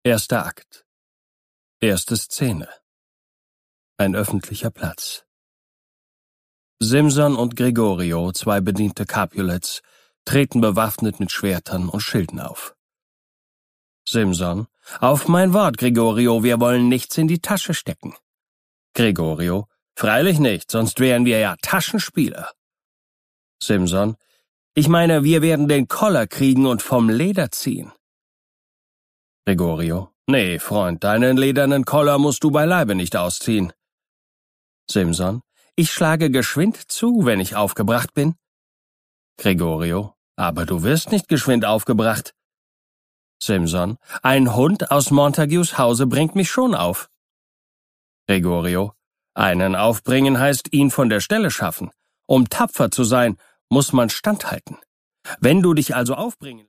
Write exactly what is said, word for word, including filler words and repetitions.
Erster Akt. Erste Szene. Ein öffentlicher Platz. Simson und Gregorio, zwei bediente Capulets, treten bewaffnet mit Schwertern und Schilden auf. Simson: Auf mein Wort, Gregorio, wir wollen nichts in die Tasche stecken. Gregorio: Freilich nicht, sonst wären wir ja Taschenspieler. Simson: Ich meine, wir werden den Koller kriegen und vom Leder ziehen. Gregorio: Nee, Freund, deinen ledernen Koller musst du beileibe nicht ausziehen. Simson: Ich schlage geschwind zu, wenn ich aufgebracht bin. Gregorio: Aber du wirst nicht geschwind aufgebracht. Simson: Ein Hund aus Montagues Hause bringt mich schon auf. Gregorio: Einen aufbringen heißt ihn von der Stelle schaffen. Um tapfer zu sein, muss man standhalten. Wenn du dich also aufbringen